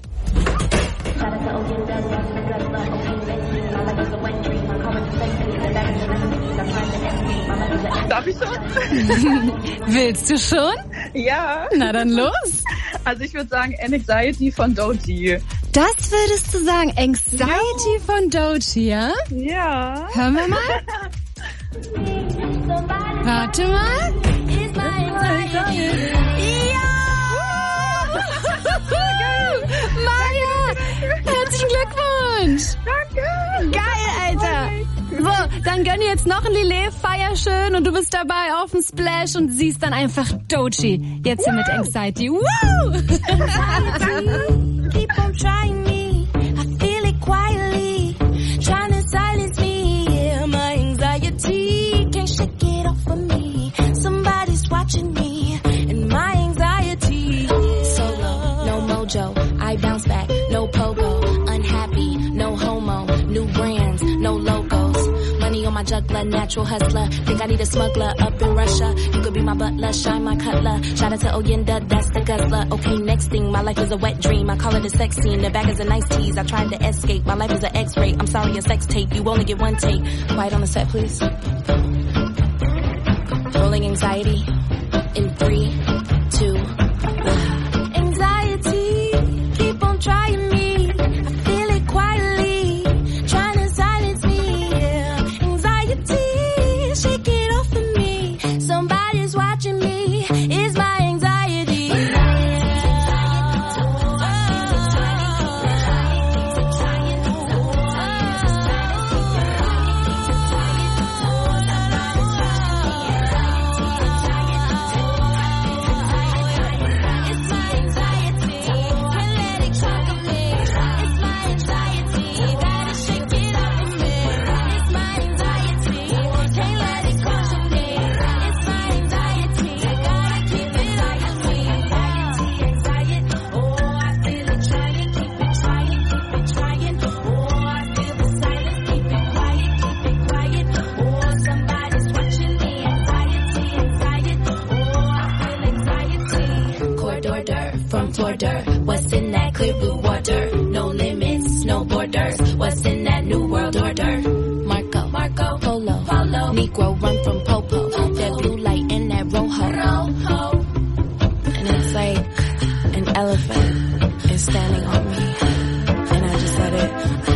Darf ich schon? Willst du schon? Ja. Na dann los. Also ich würde sagen Anxiety von Doechii. Das würdest du sagen? Anxiety ja. von Doechii, ja? Ja. Hören wir mal. Warte mal. Ja! Maja! Herzlichen Glückwunsch! Danke! Geil, Alter! So, dann gönn dir jetzt noch ein Lillet, feier schön und du bist dabei auf dem Splash und siehst dann einfach Doechii. Jetzt hier mit Anxiety. Woo! Keep on trying me, I feel it quietly, trying to silence me, yeah, my anxiety, can't shake it off of me, somebody's watching me, and my anxiety, solo, no mojo, I bounce back, no pogo, unhappy, no homo, new brands, no logos, money on my juggler, natural hustler, think I need a smuggler up in Russia, you could be my butler, shine my cutler, shout out to Oyenda, that's the guzzler, okay, next thing, my life is a wet dream, I call it a sex scene, the bag is a nice tease, I tried to escape, my life is an x-ray, I'm sorry, a sex tape, you only get one take, quiet on the set, please. Rolling anxiety, in three, two, one. Anxiety, keep on trying me, I feel it quietly, trying to silence me, yeah. Anxiety, shake it off of me, somebody's watching me, it's my anxiety. What's in that clear blue water? No limits, no borders. What's in that new world order? Marco, Marco, Polo, Polo. Negro run from Popo. Popo. That blue light and that rojo. Rojo. And it's like an elephant is standing on me. And I just let it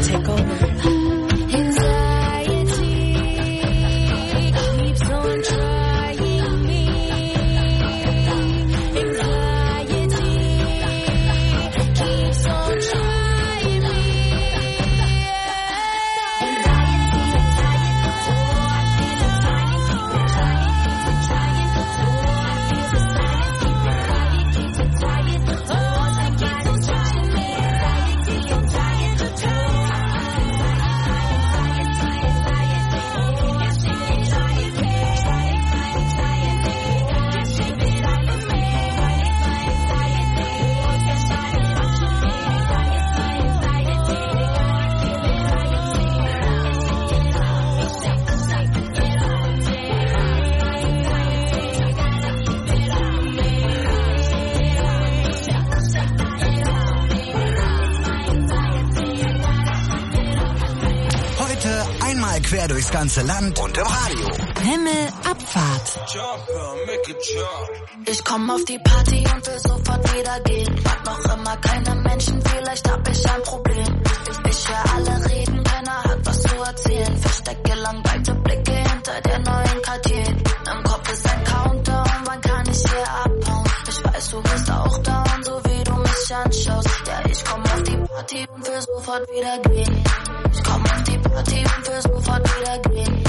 quer durchs ganze Land und im Radio. Himmel, Abfahrt. Ich komm auf die Party und will sofort wieder gehen. Mag noch immer keine Menschen, vielleicht hab ich ein Problem. Ich höre alle reden, keiner hat was zu erzählen. Verstecke langweilte Blicke hinter der neuen Cartier. Im Kopf ist ein Countdown, wann kann ich hier abhauen? Ich weiß, du bist auch down, so wie du mich anschaust. Ja, ich komm auf die Party und will sofort wieder gehen. Ich komm auf die Party und will sofort wieder gehen.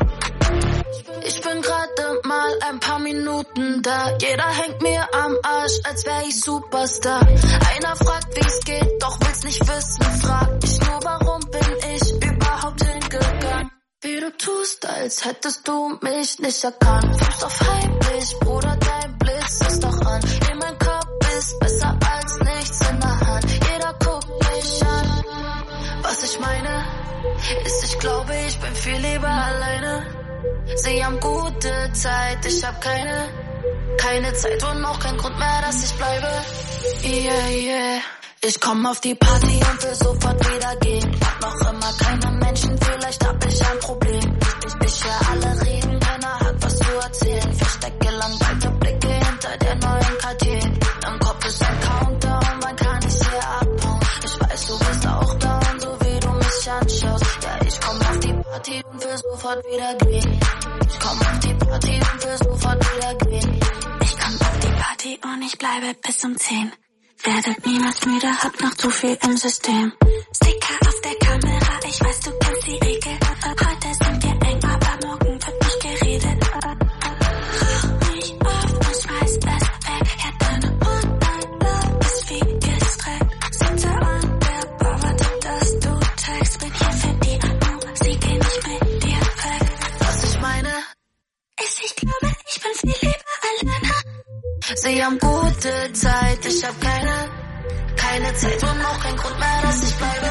Ich bin gerade mal ein paar Minuten da. Jeder hängt mir am Arsch, als wär ich Superstar. Einer fragt, wie's geht, doch will's nicht wissen. Frag dich nur, warum bin ich überhaupt hingegangen? Wie du tust, als hättest du mich nicht erkannt. Fuß auf heimlich, Bruder, dein Blitz ist doch an. In mein Kopf ist besser als nichts in der Hand. Jeder guckt mich an. Was ich meine, ist, ich glaube, ich bin viel lieber alleine. Sie haben gute Zeit, ich hab keine, keine Zeit und auch kein Grund mehr, dass ich bleibe. Yeah, yeah. Ich komm auf die Party und will sofort wieder gehen. Hab noch immer keine Menschen, vielleicht hab ich ein Problem. Ich, ich höre alle reden, keiner hat was zu erzählen. Verstecke langweilte Blicke hinter der neuen Cartier. Im Kopf ist ein Countdown, wann kann ich hier abhauen? Ich weiß, du bist auch down, so wie du mich anschaust. Ja, ich komm auf die Party und will sofort wieder gehen. Ich komm auf die Party und will sofort wieder gehen. Ich komm auf die Party und ich bleibe bis um zehn. Werdet niemals müde, hab noch zu viel im System. Sticker auf der Kamera, ich weiß, du kennst die Regel. Heute sind wir eng, aber morgen wird nicht geredet. Rauch mich auf und schmeiß es weg. Ja, deine Unterlagen ist wie gestreckt. Sitze an der Bar, warte, dass du text. Bin hier für die Musik, geh nicht mit dir weg. Was ich meine, ist, ich glaube, ich bin viel lieber alleine. Sie haben gute Zeit, ich hab keine, keine Zeit und auch kein Grund mehr, dass ich bleibe.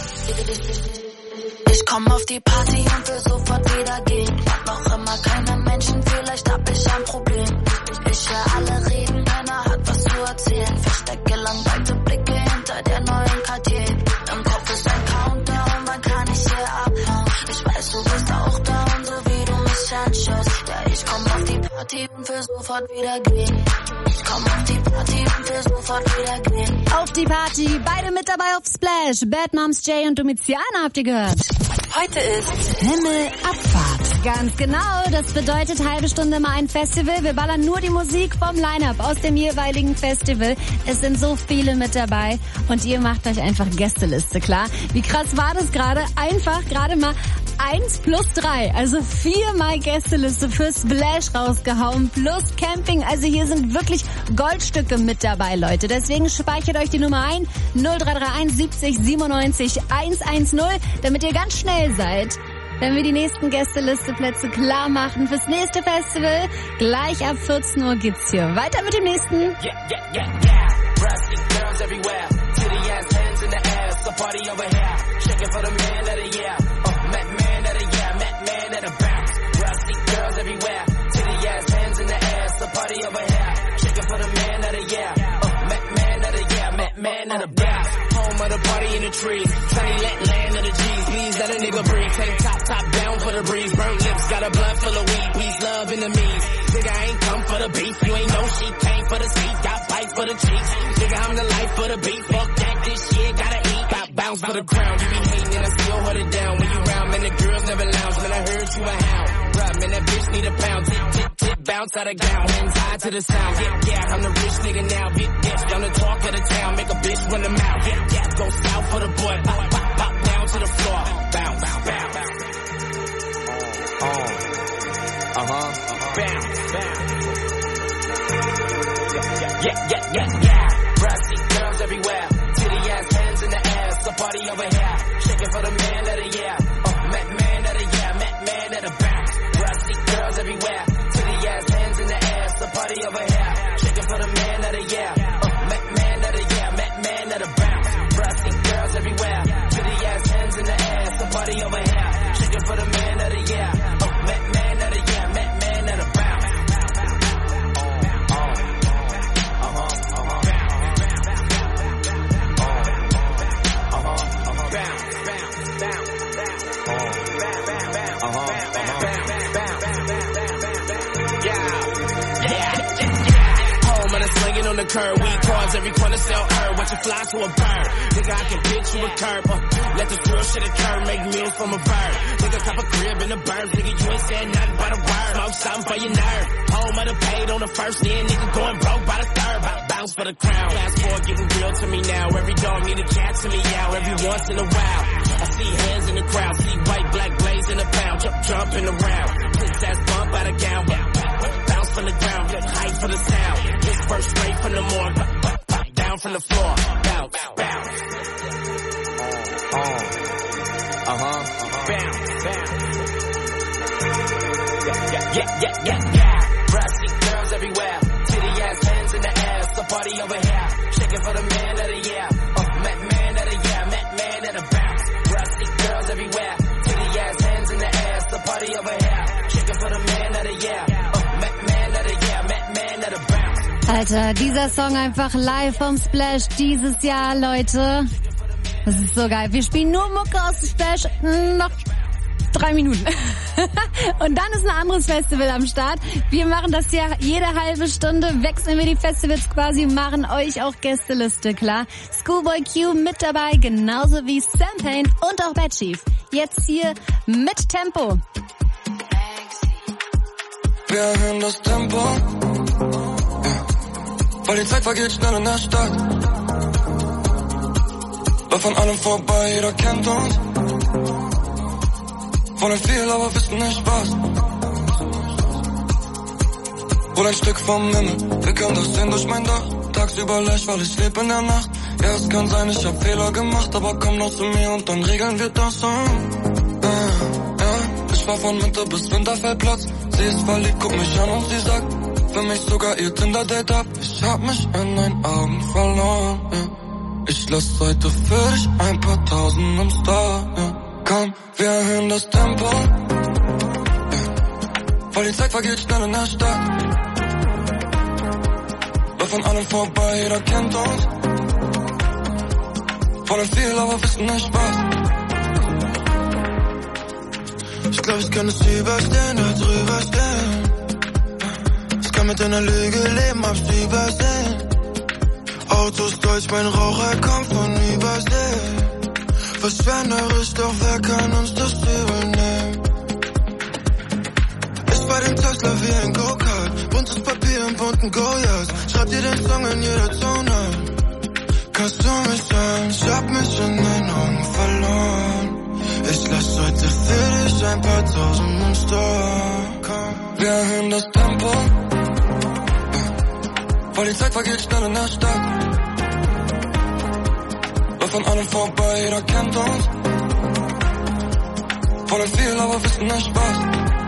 Ich komm auf die Party und will sofort wieder gehen. Hab noch immer keine Menschen, vielleicht hab ich ein Problem. Ich höre alle reden, keiner hat was zu erzählen. Verstecke langweilte Blicke hinter der neuen Cartier. Im Kopf ist ein Countdown, wann kann ich hier abhauen? Ich weiß, du bist auch down, so wie du mich anschaust. Ja, ich komm auf die Party und will sofort wieder gehen. Ich komm auf die Party und will sofort wieder gehen. Auf die Party, beide mit dabei auf Splash. Bad Moms Jay und Domiziana habt ihr gehört. Heute ist Himmel, Abfahrt. Ganz genau, das bedeutet halbe Stunde mal ein Festival. Wir ballern nur die Musik vom Line-Up aus dem jeweiligen Festival. Es sind so viele mit dabei und ihr macht euch einfach Gästeliste, klar. Wie krass war das gerade? Einfach gerade mal eins plus drei, also viermal Gästeliste für Splash rausgehauen, plus Camping. Also hier sind wirklich Goldstücke mit dabei, Leute. Deswegen speichert euch die Nummer ein, null drei drei eins siebzig siebenundneunzig hundertzehn, damit ihr ganz schnell seid, wenn wir die nächsten Gästelisteplätze klar machen fürs nächste Festival. Gleich ab vierzehn Uhr geht's hier weiter mit dem nächsten. Yeah, yeah, yeah, yeah. Brassy girls everywhere. Titty ass hands in the air. So party over here. Shaking for the man of the year. Oh, Mac man of the year. Mac man of the bounce. Brassy girls everywhere. Titty ass hands in the air. So party over here. Shaking for the man of the year. Oh, Mac man of the year. Mac man of the bounce. Home of the party in the trees. Sunny let land of the G's. Please let a nigga breathe. Tank top, top down for the breeze. Burnt lips, got a blood full of weed. Peace, love, enemies. Nigga, I ain't come for the beef. You ain't know she came for the seat. Got bites for the cheeks. Nigga, I'm the life for the beat. Fuck that, this shit, gotta eat. Got bounce for the crown. You be hating and I still hold it down. When you round, man, the girls never lounge. Man, I heard you a hound. Bruh, man, that bitch need a pound. Tip, tip, tip, bounce out of gown. Hands high to the sound. Yeah, yeah, I'm the rich nigga now. Big bitch, I'm the talk of the town. Make a bitch run the mouth. Yeah, yeah, go south for the boy. Pop, pop, pop down to the floor. Bounce, bounce, bounce. Oh, uh-huh. Bounce, bounce. Yeah, yeah, yeah, yeah. Brassy girls everywhere. Titty ass hands in the air. So party over here. Shaking for the man of the year. Oh, Mac man of the year. Mac man of the bounce. Brassy girls everywhere. Titty ass hands in the air. So party over here. Shaking for the man of the year. Oh, Mac man of the year. Mac man of the bounce. Brassy girls everywhere. Titty ass hands in the air. So party over here. Shaking for the man of the year. Oh, Mac man of the year. Mac man of the bounce. Bounce, bounce, bounce, bounce, bounce, bounce, bounce, bounce, curb. Weed cards, every corner sell herb. Watch it fly to a bird. Nigga, I can pitch you a curb. Uh, let this real shit occur. Make meals from a bird. Nigga, cop a crib in the bird. Nigga, you ain't said nothing but a word. Smoke something for your nerve. Home of the paid on the first, then nigga going broke by the third. I bounce for the crown. Fast forward, getting real to me now. Every dog need a cat to me out. Every once in a while, I see hands in the crowd. See white, black blaze in the pound. Jump, jumping around. Princess bump out of gown. Bounce from the ground. Get hype for the sound. This first straight from the morgue. Down from the floor. Bounce, bounce. Uh, uh, uh-huh. Bounce, bounce. Yeah, yeah, yeah, yeah, yeah, yeah. Rusty girls everywhere. Titty ass hands in the air. The party over here. Shaking for the man of the year. Oh, Matt man of the year. Matt man of the bounce. Rusty girls everywhere. Titty ass hands in the air. The party over here. Shaking for the man of the year. Oh, Matt man of the year. Matt man of the bounce. Alter, dieser Song einfach live vom Splash dieses Jahr, Leute. Das ist so geil. Wir spielen nur Mucke aus dem Splash. Noch drei Minuten. Und dann ist ein anderes Festival am Start. Wir machen das ja jede halbe Stunde. Wechseln wir die Festivals quasi, machen euch auch Gästeliste klar. Schoolboy Q mit dabei, genauso wie Sam Payne und auch Bad Chief. Jetzt hier mit Tempo. Wir erhöhen das Tempo, ja. Weil die Zeit vergeht schnell in der Stadt. Läuft an allem vorbei, jeder kennt uns. Wollen viel, aber wissen nicht was. Wohl ein Stück vom Himmel, wir können das sehen durch mein Dach. Tagsüber leicht, weil ich lebe in der Nacht. Ja, es kann sein, ich hab Fehler gemacht, aber komm noch zu mir und dann regeln wir das so. Ja, ja, ich war von Winter bis Winterfeldplatz. Sie ist verliebt, guck mich an und sie sagt, für mich sogar ihr Tinder-Date ab. Ich hab mich in deinen Augen verloren, ja. Ich lass heute für dich ein paar Tausend im Star, ja. Komm, wir erhöhen das Tempo, ja. Weil die Zeit vergeht schnell in der Stadt. Läuft an allem vorbei, jeder kennt uns. Wollen viel, aber wissen nicht was. Ich glaub, ich kann es überstehen, da drüber stehen. Ich kann mit einer Lüge leben, hab's übersehen. Autos deutsch, mein Raucher kommt von Übersee. Verschwenderisch, doch wer kann uns das übernehmen? Ich bei dem Tesla wie ein Go-Kart. Buntes Papier im bunten Goyas. Schreib dir den Song in jeder Tonart. Kannst du mich sein? Ich hab mich in deinen Augen verloren. Ich lass heute für dich ein paar Tausend im Store. Wir erhöhen das Tempo, weil die Zeit vergeht schnell in der Stadt. Läuft an allem vorbei, jeder kennt uns. Wollen viel, aber wissen nicht was.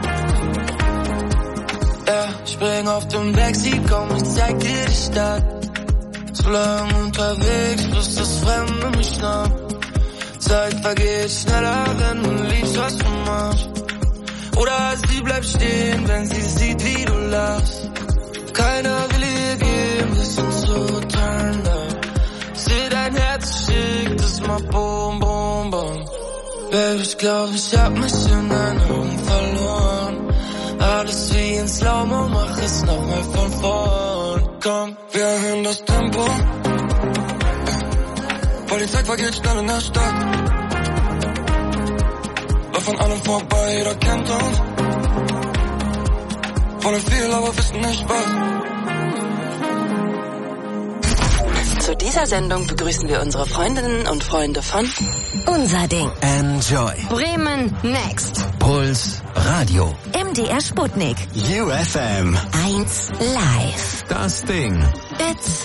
Ja, spring auf dem Backseat, komm, ich zeig dir die Stadt. So lang unterwegs, bis das Fremde mich schnappt. Zeit vergeht schneller, wenn du liebst, was du machst. Oder sie bleibt stehen, wenn sie sieht, wie du lachst. Keiner will ihr geben, wir sind so turned up. Seh dein Herz schickt es mal boom, boom, boom. Baby, ich glaub, ich hab mich in deinen Augen verloren. Alles wie in Slow-Mo, mach es nochmal von vorn. Komm, wir erhöhen das Tempo, weil die Zeit vergeht schnell in der Stadt. Läuft an allem vorbei, jeder kennt uns. Wollen viel, aber wissen nicht was. Zu dieser Sendung begrüßen wir unsere Freundinnen und Freunde von Unser Ding, Enjoy, Bremen Next, Puls Radio, M D R Sputnik, U F M, eins Live, Das Ding, It's,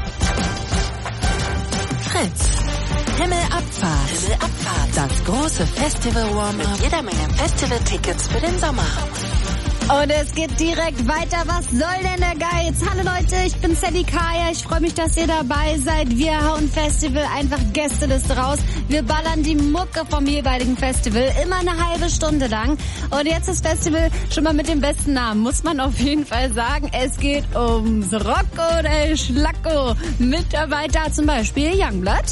Fritz, Himmelabfahrt, Himmelabfahrt, das große Festival-Warm-Up mit jeder Menge Festival-Tickets für den Sommer. Und es geht direkt weiter. Was soll denn der Geiz? Hallo Leute, ich bin Sally Kaya. Ich freue mich, dass ihr dabei seid. Wir hauen Festival einfach Gästeliste raus. Wir ballern die Mucke vom jeweiligen Festival immer eine halbe Stunde lang. Und jetzt das Festival schon mal mit dem besten Namen, muss man auf jeden Fall sagen. Es geht ums Rocco del Schlacco. Mit dabei da zum Beispiel Youngblood.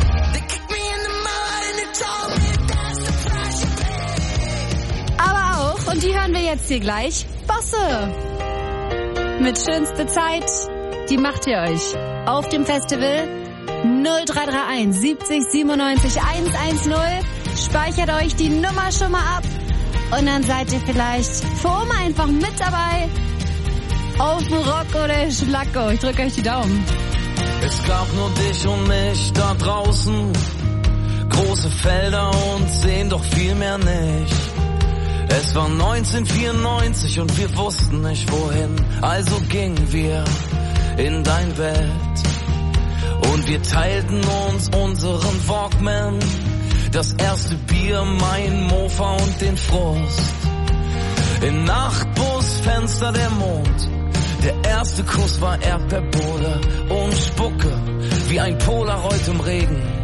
Aber auch, und die hören wir jetzt hier gleich, Bosse. Mit Schönste Zeit die macht ihr euch auf dem Festival. null drei drei eins siebzig siebenundneunzig hundertzehn. Speichert euch die Nummer schon mal ab und dann seid ihr vielleicht für Oma einfach mit dabei auf dem Rock oder Schlacko. Ich drücke euch die Daumen. Es gab nur dich und mich da draußen, große Felder und Seen, doch viel mehr nicht. Es war neunzehnhundertvierundneunzig und wir wussten nicht wohin, also gingen wir in dein Bett und wir teilten uns unseren Walkman, das erste Bier, mein Mofa und den Frust. Im Nachtbusfenster der Mond, der erste Kuss war Erdbeerbohle und Spucke wie ein Polaroid im Regen.